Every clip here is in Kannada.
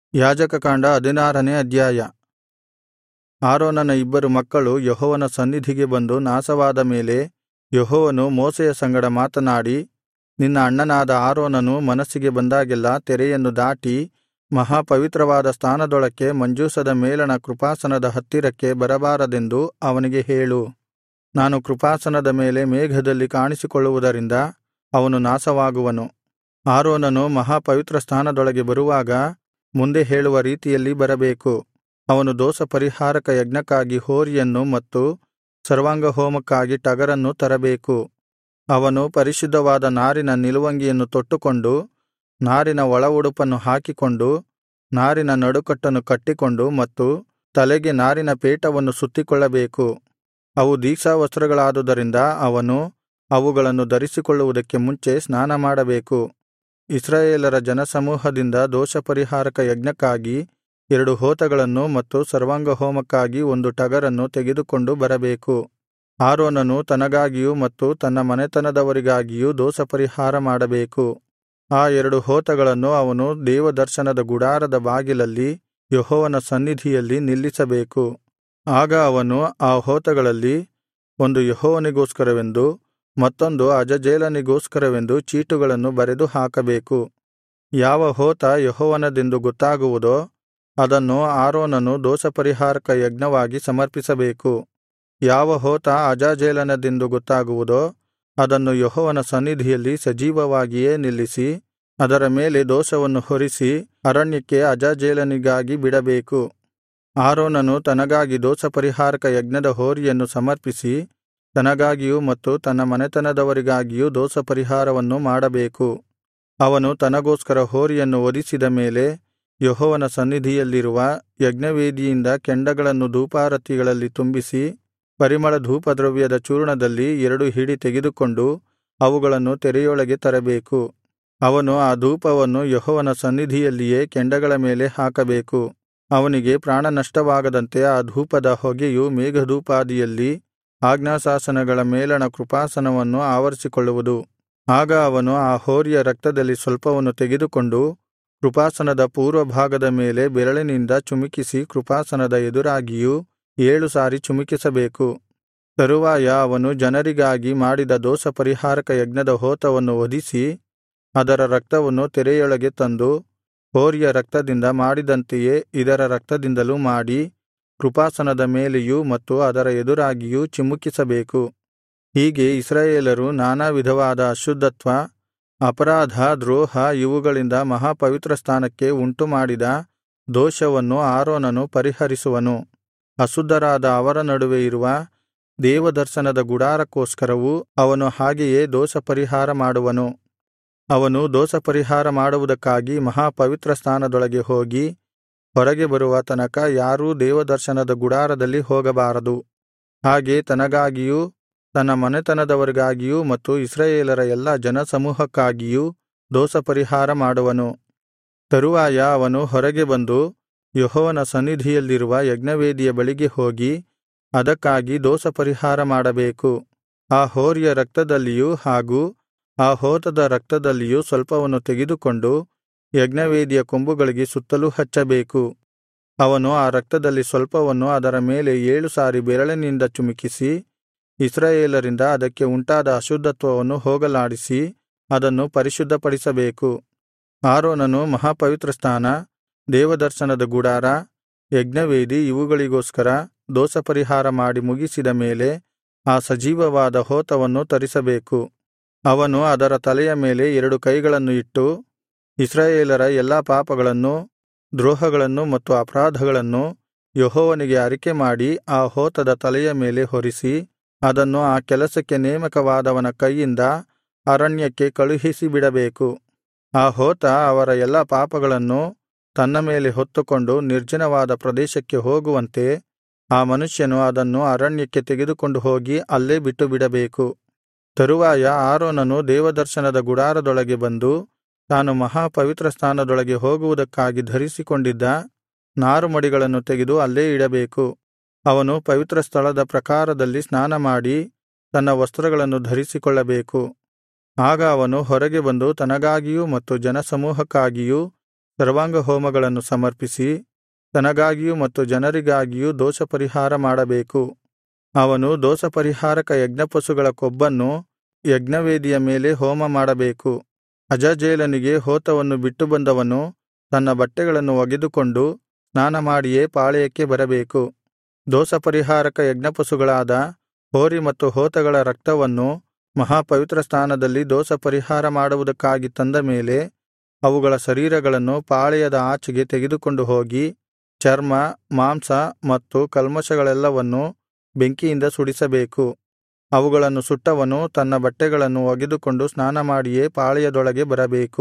ಯಾಜಕಕಾಂಡ 16ನೇ ಅಧ್ಯಾಯ. ಆರೋನನ ಇಬ್ಬರು ಮಕ್ಕಳು ಯೆಹೋವನ ಸನ್ನಿಧಿಗೆ ಬಂದು ನಾಶವಾದ ಮೇಲೆ ಯೆಹೋವನು ಮೋಶೆಯ ಸಂಗಡ ಮಾತನಾಡಿ, ನಿನ್ನ ಅಣ್ಣನಾದ ಆರೋನನು ಮನಸ್ಸಿಗೆ ಬಂದಾಗೆಲ್ಲಾ ತೆರೆಯನ್ನು ದಾಟಿ ಮಹಾಪವಿತ್ರವಾದ ಸ್ಥಾನದೊಳಕ್ಕೆ ಮಂಜೂಷದ ಮೇಲಣ ಕೃಪಾಸನದ ಹತ್ತಿರಕ್ಕೆ ಬರಬಾರದೆಂದು ಅವನಿಗೆ ಹೇಳು. ನಾನು ಕೃಪಾಸನದ ಮೇಲೆ ಮೇಘದಲ್ಲಿ ಕಾಣಿಸಿಕೊಳ್ಳುವುದರಿಂದ ಅವನು ನಾಶವಾಗುವನು. ಆರೋನನು ಮಹಾಪವಿತ್ರಸ್ಥಾನದೊಳಗೆ ಬರುವಾಗ ಮುಂದೆ ಹೇಳುವ ರೀತಿಯಲ್ಲಿ ಬರಬೇಕು. ಅವನು ದೋಷಪರಿಹಾರಕ ಯಜ್ಞಕ್ಕಾಗಿ ಹೋರಿಯನ್ನು ಮತ್ತು ಸರ್ವಾಂಗಹೋಮಕ್ಕಾಗಿ ಟಗರನ್ನು ತರಬೇಕು. ಅವನು ಪರಿಶುದ್ಧವಾದ ನಾರಿನ ನಿಲುವಂಗಿಯನ್ನು ತೊಟ್ಟುಕೊಂಡು, ನಾರಿನ ಒಳ ಉಡುಪನ್ನು ಹಾಕಿಕೊಂಡು, ನಾರಿನ ನಡುಕಟ್ಟನ್ನು ಕಟ್ಟಿಕೊಂಡು ಮತ್ತು ತಲೆಗೆ ನಾರಿನ ಪೇಟವನ್ನು ಸುತ್ತಿಕೊಳ್ಳಬೇಕು. ಅವು ದೀಕ್ಷಾವಸ್ತ್ರಗಳಾದುದರಿಂದ ಅವನು ಅವುಗಳನ್ನು ಧರಿಸಿಕೊಳ್ಳುವುದಕ್ಕೆ ಮುಂಚೆ ಸ್ನಾನಮಾಡಬೇಕು. ಇಸ್ರಾಯೇಲರ ಜನಸಮೂಹದಿಂದ ದೋಷಪರಿಹಾರಕ ಯಜ್ಞಕ್ಕಾಗಿ 2 ಹೋತಗಳನ್ನು ಮತ್ತು ಸರ್ವಾಂಗಹೋಮಕ್ಕಾಗಿ 1 ಟಗರನ್ನು ತೆಗೆದುಕೊಂಡು ಬರಬೇಕು. ಆರೋನನು ತನಗಾಗಿಯೂ ಮತ್ತು ತನ್ನ ಮನೆತನದವರಿಗಾಗಿಯೂ ದೋಷಪರಿಹಾರ ಮಾಡಬೇಕು. ಆ 2 ಹೋತಗಳನ್ನು ಅವನು ದೇವದರ್ಶನದ ಗುಡಾರದ ಬಾಗಿಲಲ್ಲಿ ಯೆಹೋವನ ಸನ್ನಿಧಿಯಲ್ಲಿ ನಿಲ್ಲಿಸಬೇಕು. ಆಗ ಅವನು ಆ ಹೋತಗಳಲ್ಲಿ ಒಂದು ಯೆಹೋವನಿಗೋಸ್ಕರವೆಂದು ಮತ್ತೊಂದು ಅಜಾಜೇಲನಿಗೋಸ್ಕರವೆಂದು ಚೀಟುಗಳನ್ನು ಬರೆದು ಹಾಕಬೇಕು. ಯಾವ ಹೋತ ಯೆಹೋವನದೆಂದು ಗೊತ್ತಾಗುವುದೋ ಅದನ್ನು ಆರೋನನು ದೋಷಪರಿಹಾರಕ ಯಜ್ಞವಾಗಿ ಸಮರ್ಪಿಸಬೇಕು. ಯಾವ ಹೋತ ಅಜಾಜೇಲನದೆಂದು ಗೊತ್ತಾಗುವುದೋ ಅದನ್ನು ಯೆಹೋವನ ಸನ್ನಿಧಿಯಲ್ಲಿ ಸಜೀವವಾಗಿಯೇ ನಿಲ್ಲಿಸಿ ಅದರ ಮೇಲೆ ದೋಷವನ್ನು ಹೊರಿಸಿ ಅರಣ್ಯಕ್ಕೆ ಅಜಾಜೇಲನಿಗಾಗಿ ಬಿಡಬೇಕು. ಆರೋನನು ತನಗಾಗಿ ದೋಷಪರಿಹಾರಕ ಯಜ್ಞದ ಹೋರಿಯನ್ನು ಸಮರ್ಪಿಸಿ ತನಗಾಗಿಯೂ ಮತ್ತು ತನ್ನ ಮನೆತನದವರಿಗಾಗಿಯೂ ದೋಷಪರಿಹಾರವನ್ನು ಮಾಡಬೇಕು. ಅವನು ತನಗೋಸ್ಕರ ಹೋರಿಯನ್ನು ವಧಿಸಿದ ಮೇಲೆ ಯೆಹೋವನ ಸನ್ನಿಧಿಯಲ್ಲಿರುವ ಯಜ್ಞವೇದಿಯಿಂದ ಕೆಂಡಗಳನ್ನು ಧೂಪಾರತಿಗಳಲ್ಲಿ ತುಂಬಿಸಿ ಪರಿಮಳ ಧೂಪದ್ರವ್ಯದ ಚೂರ್ಣದಲ್ಲಿ 2 ಹಿಡಿ ತೆಗೆದುಕೊಂಡು ಅವುಗಳನ್ನು ತೆರೆಯೊಳಗೆ ತರಬೇಕು. ಅವನು ಆ ಧೂಪವನ್ನು ಯೆಹೋವನ ಸನ್ನಿಧಿಯಲ್ಲಿಯೇ ಕೆಂಡಗಳ ಮೇಲೆ ಹಾಕಬೇಕು. ಅವನಿಗೆ ಪ್ರಾಣನಷ್ಟವಾಗದಂತೆ ಆ ಧೂಪದ ಹೊಗೆಯು ಮೇಘದೋಪಾದಿಯಲ್ಲಿ ಆಜ್ಞಾಶಾಸನಗಳ ಮೇಲಣ ಕೃಪಾಸನವನ್ನು ಆವರಿಸಿಕೊಳ್ಳುವುದು. ಆಗ ಅವನು ಆ ಹೋರಿಯ ರಕ್ತದಲ್ಲಿ ಸ್ವಲ್ಪವನ್ನು ತೆಗೆದುಕೊಂಡು ಕೃಪಾಸನದ ಪೂರ್ವಭಾಗದ ಮೇಲೆ ಬೆರಳಿನಿಂದ ಚಿಮುಕಿಸಿ ಕೃಪಾಸನದ ಎದುರಾಗಿಯೂ 7 ಸಾರಿ ಚಿಮುಕಿಸಬೇಕು. ತರುವಾಯ ಅವನು ಜನರಿಗಾಗಿ ಮಾಡಿದ ದೋಷಪರಿಹಾರಕ ಯಜ್ಞದ ಹೋತವನ್ನು ವಧಿಸಿ ಅದರ ರಕ್ತವನ್ನು ತೆರೆಯೊಳಗೆ ತಂದು ಹೋರಿಯ ರಕ್ತದಿಂದ ಮಾಡಿದಂತೆಯೇ ಇದರ ರಕ್ತದಿಂದಲೂ ಮಾಡಿ ಕೃಪಾಸನದ ಮೇಲೆಯೂ ಮತ್ತು ಅದರ ಎದುರಾಗಿಯೂ ಚಿಮುಕಿಸಬೇಕು. ಹೀಗೆ ಇಸ್ರಾಯೇಲರು ನಾನಾ ವಿಧವಾದ ಅಶುದ್ಧತ್ವ, ಅಪರಾಧ, ದ್ರೋಹ ಇವುಗಳಿಂದ ಮಹಾಪವಿತ್ರಸ್ಥಾನಕ್ಕೆ ಉಂಟುಮಾಡಿದ ದೋಷವನ್ನು ಆರೋನನು ಪರಿಹರಿಸುವನು. ಅಶುದ್ಧರಾದ ಅವರ ನಡುವೆ ಇರುವ ದೇವದರ್ಶನದ ಗುಡಾರಕ್ಕೋಸ್ಕರವೂ ಅವನು ಹಾಗೆಯೇ ದೋಷಪರಿಹಾರ ಮಾಡುವನು. ಅವನು ದೋಷಪರಿಹಾರ ಮಾಡುವುದಕ್ಕಾಗಿ ಮಹಾಪವಿತ್ರಸ್ಥಾನದೊಳಗೆ ಹೋಗಿ ಹೊರಗೆ ಬರುವ ತನಕ ಯಾರೂ ದೇವದರ್ಶನದ ಗುಡಾರದಲ್ಲಿ ಹೋಗಬಾರದು. ಹಾಗೆ ತನಗಾಗಿಯೂ ತನ್ನ ಮನೆತನದವರಿಗಾಗಿಯೂ ಮತ್ತು ಇಸ್ರಾಯೇಲರ ಎಲ್ಲಾ ಜನಸಮೂಹಕ್ಕಾಗಿಯೂ ದೋಷಪರಿಹಾರ ಮಾಡುವನು. ತರುವಾಯ ಅವನು ಹೊರಗೆ ಬಂದು ಯೆಹೋವನ ಸನ್ನಿಧಿಯಲ್ಲಿರುವ ಯಜ್ಞವೇದಿಯ ಬಳಿಗೆ ಹೋಗಿ ಅದಕ್ಕಾಗಿ ದೋಷಪರಿಹಾರ ಮಾಡಬೇಕು. ಆ ಹೋರಿಯ ರಕ್ತದಲ್ಲಿಯೂ ಹಾಗೂ ಆ ಹೋತದ ರಕ್ತದಲ್ಲಿಯೂ ಸ್ವಲ್ಪವನ್ನು ತೆಗೆದುಕೊಂಡು ಯಜ್ಞವೇದಿಯ ಕೊಂಬುಗಳಿಗೆ ಸುತ್ತಲೂ ಹಚ್ಚಬೇಕು. ಅವನು ಆ ರಕ್ತದಲ್ಲಿ ಸ್ವಲ್ಪವನ್ನು ಅದರ ಮೇಲೆ 7 ಸಾರಿ ಬೆರಳಿನಿಂದ ಚಿಮುಕಿಸಿ ಇಸ್ರಾಯೇಲರಿಂದ ಅದಕ್ಕೆ ಉಂಟಾದ ಅಶುದ್ಧತ್ವವನ್ನು ಹೋಗಲಾಡಿಸಿ ಅದನ್ನು ಪರಿಶುದ್ಧಪಡಿಸಬೇಕು. ಆರೋನನು ಮಹಾಪವಿತ್ರಸ್ಥಾನ, ದೇವದರ್ಶನದ ಗುಡಾರ, ಯಜ್ಞವೇದಿ ಇವುಗಳಿಗೋಸ್ಕರ ದೋಷಪರಿಹಾರ ಮಾಡಿ ಮುಗಿಸಿದ ಮೇಲೆ ಆ ಸಜೀವವಾದ ಹೋತವನ್ನು ತರಿಸಬೇಕು. ಅವನು ಅದರ ತಲೆಯ ಮೇಲೆ 2 ಕೈಗಳನ್ನು ಇಟ್ಟು ಇಸ್ರಾಯೇಲರ ಎಲ್ಲಾ ಪಾಪಗಳನ್ನು, ದ್ರೋಹಗಳನ್ನು ಮತ್ತು ಅಪರಾಧಗಳನ್ನು ಯೆಹೋವನಿಗೆ ಅರಿಕೆಮಾಡಿ ಆ ಹೋತದ ತಲೆಯ ಮೇಲೆ ಹೊರಿಸಿ ಅದನ್ನು ಆ ಕೆಲಸಕ್ಕೆ ನೇಮಕವಾದವನ ಕೈಯಿಂದ ಅರಣ್ಯಕ್ಕೆ ಕಳುಹಿಸಿಬಿಡಬೇಕು. ಆ ಹೋತ ಅವರ ಎಲ್ಲಾ ಪಾಪಗಳನ್ನು ತನ್ನ ಮೇಲೆ ಹೊತ್ತುಕೊಂಡು ನಿರ್ಜನವಾದ ಪ್ರದೇಶಕ್ಕೆ ಹೋಗುವಂತೆ ಆ ಮನುಷ್ಯನು ಅದನ್ನು ಅರಣ್ಯಕ್ಕೆ ತೆಗೆದುಕೊಂಡು ಹೋಗಿ ಅಲ್ಲೇ ಬಿಟ್ಟುಬಿಡಬೇಕು. ತರುವಾಯ ಆರೋನನು ದೇವದರ್ಶನದ ಗುಡಾರದೊಳಗೆ ಬಂದು ತಾನು ಮಹಾಪವಿತ್ರಸ್ಥಾನದೊಳಗೆ ಹೋಗುವುದಕ್ಕಾಗಿ ಧರಿಸಿಕೊಂಡಿದ್ದ ನಾರುಮಡಿಗಳನ್ನು ತೆಗೆದು ಅಲ್ಲೇ ಇಡಬೇಕು. ಅವನು ಪವಿತ್ರ ಸ್ಥಳದ ಪ್ರಾಕಾರದಲ್ಲಿ ಸ್ನಾನಮಾಡಿ ತನ್ನ ವಸ್ತ್ರಗಳನ್ನು ಧರಿಸಿಕೊಳ್ಳಬೇಕು. ಆಗ ಅವನು ಹೊರಗೆ ಬಂದು ತನಗಾಗಿಯೂ ಮತ್ತು ಜನಸಮೂಹಕ್ಕಾಗಿಯೂ ಸರ್ವಾಂಗಹೋಮಗಳನ್ನು ಸಮರ್ಪಿಸಿ ತನಗಾಗಿಯೂ ಮತ್ತು ಜನರಿಗಾಗಿಯೂ ದೋಷಪರಿಹಾರ ಮಾಡಬೇಕು. ಅವನು ದೋಷಪರಿಹಾರಕ ಯಜ್ಞಪಶುಗಳ ಕೊಬ್ಬನ್ನು ಯಜ್ಞವೇದಿಯ ಮೇಲೆ ಹೋಮ ಮಾಡಬೇಕು. ಅಜಾಜೇಲನಿಗೆ ಹೋತವನ್ನು ಬಿಟ್ಟು ಬಂದವನು ತನ್ನ ಬಟ್ಟೆಗಳನ್ನು ಒಗೆದುಕೊಂಡು ಸ್ನಾನಮಾಡಿಯೇ ಪಾಳೆಯಕ್ಕೆ ಬರಬೇಕು. ದೋಷಪರಿಹಾರಕ ಯಜ್ಞಪಶುಗಳಾದ ಹೋರಿ ಮತ್ತು ಹೋತಗಳ ರಕ್ತವನ್ನು ಮಹಾಪವಿತ್ರಸ್ಥಾನದಲ್ಲಿ ದೋಷಪರಿಹಾರ ಮಾಡುವುದಕ್ಕಾಗಿ ತಂದ ಮೇಲೆ ಅವುಗಳ ಶರೀರಗಳನ್ನು ಪಾಳೆಯದ ಆಚೆಗೆ ತೆಗೆದುಕೊಂಡು ಹೋಗಿ ಚರ್ಮ, ಮಾಂಸ ಮತ್ತು ಕಲ್ಮಷಗಳೆಲ್ಲವನ್ನು ಬೆಂಕಿಯಿಂದ ಸುಡಿಸಬೇಕು. ಅವುಗಳನ್ನು ಸುಟ್ಟವನು ತನ್ನ ಬಟ್ಟೆಗಳನ್ನು ಒಗೆದುಕೊಂಡು ಸ್ನಾನಮಾಡಿಯೇ ಪಾಳೆಯದೊಳಗೆ ಬರಬೇಕು.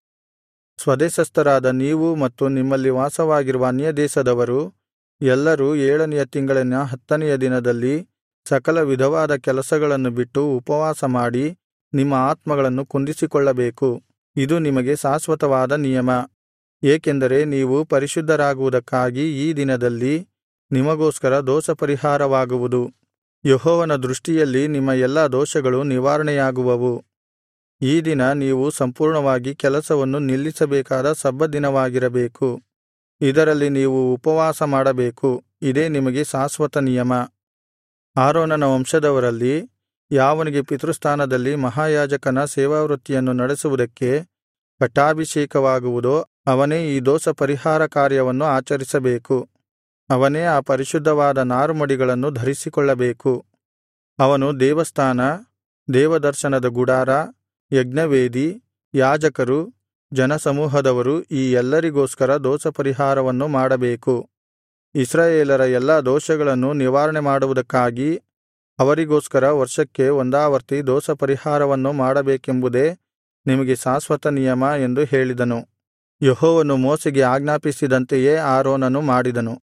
ಸ್ವದೇಶಸ್ಥರಾದ ನೀವು ಮತ್ತು ನಿಮ್ಮಲ್ಲಿ ವಾಸವಾಗಿರುವ ಅನ್ಯದೇಶದವರು ಎಲ್ಲರೂ 7ನೆಯ ತಿಂಗಳಿನ 10ನೆಯ ದಿನದಲ್ಲಿ ಸಕಲ ವಿಧವಾದ ಕೆಲಸಗಳನ್ನು ಬಿಟ್ಟು ಉಪವಾಸಮಾಡಿ ನಿಮ್ಮ ಆತ್ಮಗಳನ್ನು ಕುಂದಿಸಿಕೊಳ್ಳಬೇಕು. ಇದು ನಿಮಗೆ ಶಾಶ್ವತವಾದ ನಿಯಮ. ಏಕೆಂದರೆ ನೀವು ಪರಿಶುದ್ಧರಾಗುವುದಕ್ಕಾಗಿ ಈ ದಿನದಲ್ಲಿ ನಿಮಗೋಸ್ಕರ ದೋಷಪರಿಹಾರವಾಗುವುದು. ಯೆಹೋವನ ದೃಷ್ಟಿಯಲ್ಲಿ ನಿಮ್ಮ ಎಲ್ಲಾ ದೋಷಗಳು ನಿವಾರಣೆಯಾಗುವವು. ಈ ದಿನ ನೀವು ಸಂಪೂರ್ಣವಾಗಿ ಕೆಲಸವನ್ನು ನಿಲ್ಲಿಸಬೇಕಾದ ಸಬ್ಬತ್ ದಿನವಾಗಿರಬೇಕು. ಇದರಲ್ಲಿ ನೀವು ಉಪವಾಸ ಮಾಡಬೇಕು. ಇದೇ ನಿಮಗೆ ಶಾಶ್ವತ ನಿಯಮ. ಆರೋನನ ವಂಶದವರಲ್ಲಿ ಯಾವನಿಗೆ ಪಿತೃಸ್ಥಾನದಲ್ಲಿ ಮಹಾಯಾಜಕನ ಸೇವಾವೃತ್ತಿಯನ್ನು ನಡೆಸುವುದಕ್ಕೆ ಪಟ್ಟಾಭಿಷೇಕವಾಗುವುದೋ ಅವನೇ ಈ ದೋಷಪರಿಹಾರ ಕಾರ್ಯವನ್ನು ಆಚರಿಸಬೇಕು. ಅವನೇ ಆ ಪರಿಶುದ್ಧವಾದ ನಾರುಮಡಿಗಳನ್ನು ಧರಿಸಿಕೊಳ್ಳಬೇಕು. ಅವನು ದೇವಸ್ಥಾನ, ದೇವದರ್ಶನದ ಗುಡಾರ, ಯಜ್ಞವೇದಿ, ಯಾಜಕರು, ಜನಸಮೂಹದವರು ಈ ಎಲ್ಲರಿಗೋಸ್ಕರ ದೋಷಪರಿಹಾರವನ್ನು ಮಾಡಬೇಕು. ಇಸ್ರಾಯೇಲರ ಎಲ್ಲಾ ದೋಷಗಳನ್ನು ನಿವಾರಣೆ ಮಾಡುವುದಕ್ಕಾಗಿ ಅವರಿಗೋಸ್ಕರ ವರ್ಷಕ್ಕೆ ಒಂದಾವರ್ತಿ ದೋಷಪರಿಹಾರವನ್ನು ಮಾಡಬೇಕೆಂಬುದೇ ನಿಮಗೆ ಶಾಶ್ವತ ನಿಯಮ ಎಂದು ಹೇಳಿದನು. ಯೆಹೋವನು ಮೋಶೆಗೆ ಆಜ್ಞಾಪಿಸಿದಂತೆಯೇ ಆರೋನನು ಮಾಡಿದನು.